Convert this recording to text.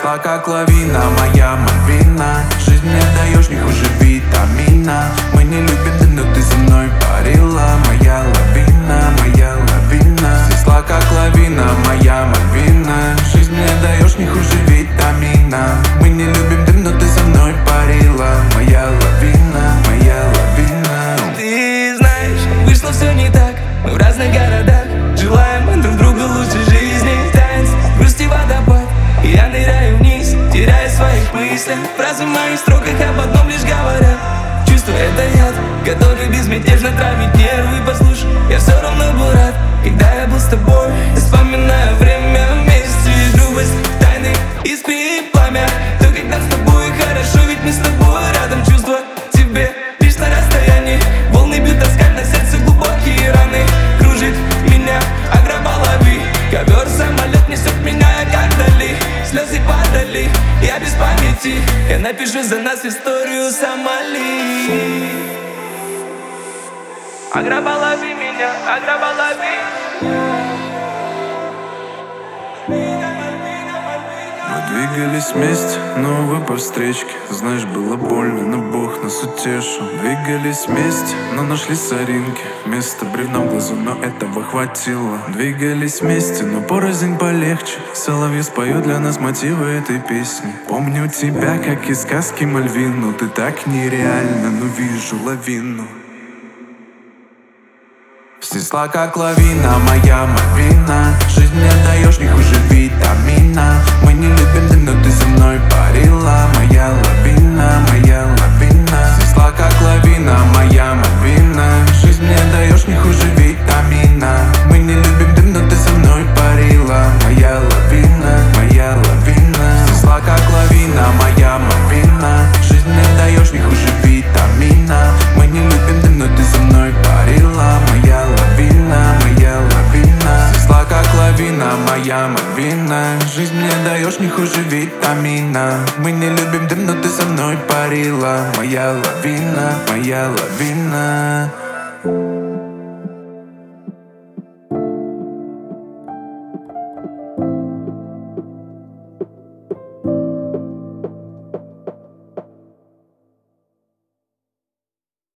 Снесла как лавина, моя мальвина. Жизнь мне даешь не хуже витамина. Мы не любим дым, но ты со мной парила. Моя лавина, моя лавина. Снесла как лавина, моя мальвина. Жизнь мне даешь не хуже витамина. Мы не любим дым, но ты со мной парила. Моя лавина, моя лавина. Ты знаешь, вышло все не так. Мы в разных городах, желаем друг другу лучшей жизни. Танец, грусти водопад, и я ныряю вниз, теряя своих мыслей. Фразы в моих строках об одном лишь говорят. Чувство — это яд, который безмятежно травит нервы. Послушай, я все равно был рад, когда я был с тобой. Вспоминая время вместе, грубость, тайны, искры и пламя. То, как нам с тобой хорошо, ведь мы с тобой рядом. Чувства тебе лишь на расстоянии. Волны бьют, таскать на сердце глубокие раны. Кружит меня агроба лови. Ковер, самолет несет меня, я как вдали. Слезы падали, я без памяти. Я напишу за нас историю Сомали. Агроба лови меня, агроба лови. Мы двигались вместе, но увы по встречке. Знаешь, было больно, но Бог нас утешил. Двигались вместе, но нашли соринки. Вместо бревна в глазу, но этого хватило. Двигались вместе, но порознь полегче. Соловьи споют для нас мотивы этой песни. Помню тебя, как из сказки Мальвину. Ты так нереально, но вижу лавину. Снесла как лавина, моя мальвина. Жизнь мне даешь не хуже витамина. Мы не любим дым, но ты со мной парила. Моя лавина, моя лавина. Снесла как лавина, моя мальвина. Жизнь мне даешь не хуже витамина. Мы не любим дым, но ты со мной парила. Моя лавина, моя лавина. Снесла как лавина, моя мальвина. Жизнь мне даешь не хуже витамина. Мы не любим дым, но ты со мной парила. Моя лавина, моя лавина. Снесла как лавина, моя мальвина. Жизнь мне даешь не хуже витамина. Мы не любим дым, но ты со мной парила. Моя лавина, моя лавина.